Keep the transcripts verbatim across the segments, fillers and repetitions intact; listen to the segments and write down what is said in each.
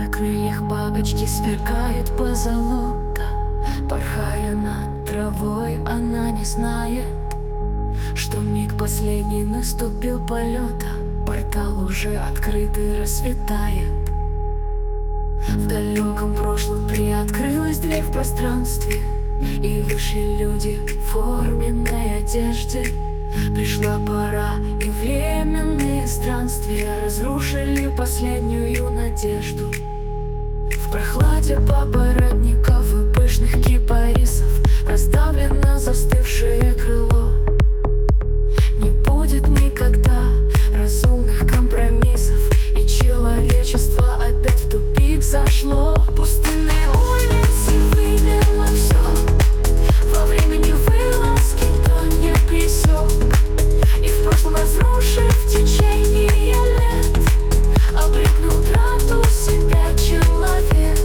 На крыльях бабочки сверкает позолота. Порхая над травой, она не знает, что миг последний наступил полета. Портал уже открыт и расцветает. В далеком прошлом приоткрылась дверь в пространстве, и вышли люди в форменной одежде. Пришла пора, и временные странствия разрушили последнюю надежду. В прохладе папоротников и пышных кипарисов раздавлено застывшее крыло. Не будет никогда разумных компромиссов, и человечество опять в тупик зашло. Пустынные улицы вымерло все, во времени вылазки никто не пресек. И в прошлом разрушив течение лет, обрекнул трату себя человек.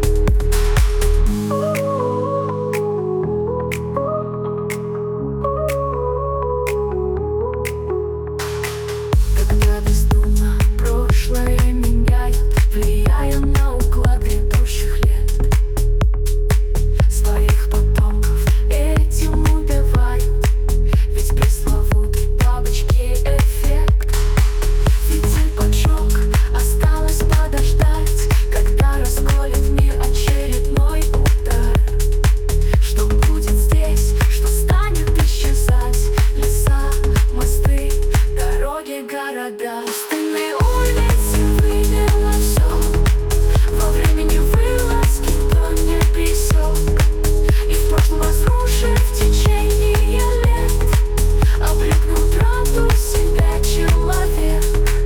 Когда бездумно прошлое меняет, влияя на уклад грядущих лет, своих потомков этим убивают. Ведь пресловутый бабочки эффект. Фитиль поджег, осталось подождать, когда расколет мир очередной удар. Что будет здесь, что станет исчезать? Леса, мосты, дороги, города. Пустынные улицы вымерло все, во времени вылазки никто не пресек. И в прошлом разрушив течение лет, обрекнул трату себя человек.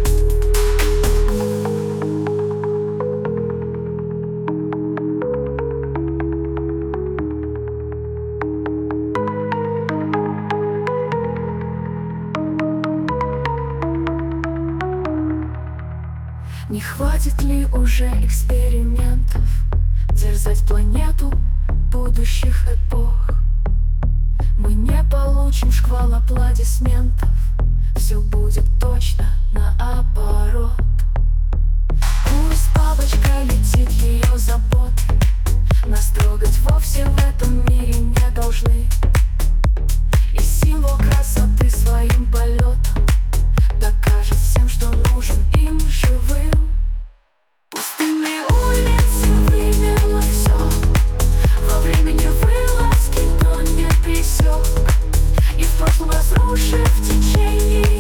Не хватит ли уже экспериментов дерзать планету будущих эпох? Мы не получим шквал аплодисментов, все будет точно наоборот. Пусть бабочка летит, ее заботы нас трогать вовсе в этом мире не должны. И символ красоты своим полетом докажет всем, что нужен им живым. Пустынные улицы вымерло все, во времени вылазки никто не пресек. И в прошлом разрушив течение